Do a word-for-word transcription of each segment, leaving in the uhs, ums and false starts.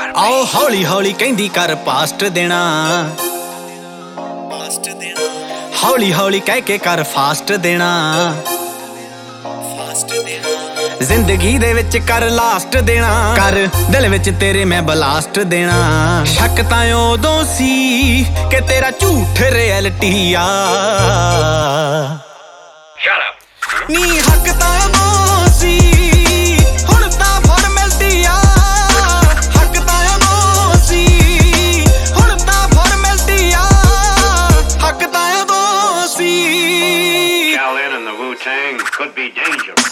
आओ हौली हौली कहंदी कर पास्ट देना, हौली हौली कह के कर फास्ट देना, जिंदगी दे विच कर लास्ट देना, कर दिल विच तेरे मैं बलास्ट देना। शक तां उदों सी कि तेरा झूठ रियलिटी आ, नी हक तां उदों सी हुण तां फॉर्मैलिटी आ, हक तां उदों सी हुण तां फॉर्मैलिटी आ, हक तां उदों सी। Shaolin and the Wu-Tang could be dangerous.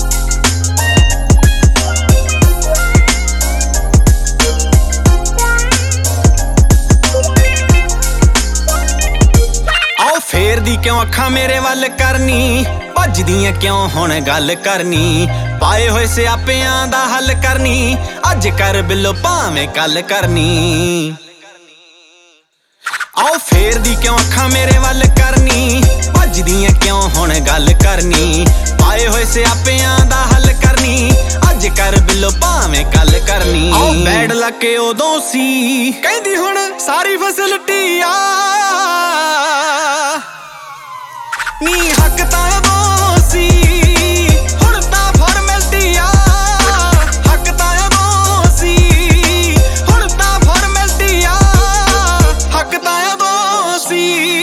फेर दी क्यों अखा मेरे वल करनी, भजदियां क्यों हुण गल करनी, पाए होए सियापियां दा हल करनी, अज कर बिलो भावें कल करनी। आओ फेर दी क्यों अखा मेरे वल करनी, भजदियां क्यों हुण गल करनी, पाए होए सियापियां दा हल करनी, अज कर बिलो भावें कल करनी। आओ बैड लके उदों सी कहंदी हुण सारी फैसिलिटी आ, नी हक तां उदों सी हुण तां फॉर्मैलिटी आ, हक तां उदों सी हुण तां फॉर्मैलिटी आ, हक तां उदों सी।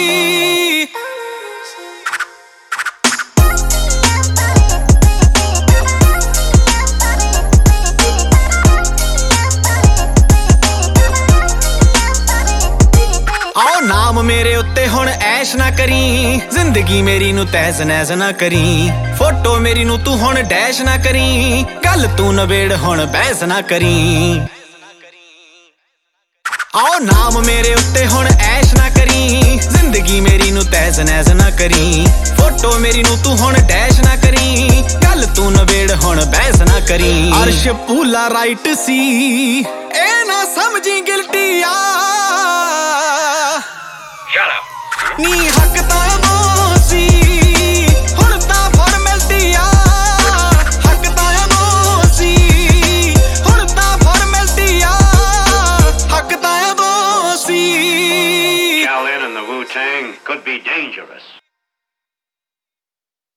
आओ नाम मेरे उत्ते हुण ऐश ना करी, जिंदगी मेरी नू तैज़ नैज़ ना करी, फोटो मेरी नू तू हुण डैश ना करी, गल तू नवेड़ हुण बहस ना करी। आओ नाम मेरे उत्ते हुण ऐश ना करी, जिंदगी मेरी नू तैज़ नैज़ ना करी, फोटो मेरी नू तू हुण डैश ना करी, गल तू नवेड़ हुण बहस ना करी। अर्श भूला राइट सी ए ना समझी गिल्टी आ, नी हक तां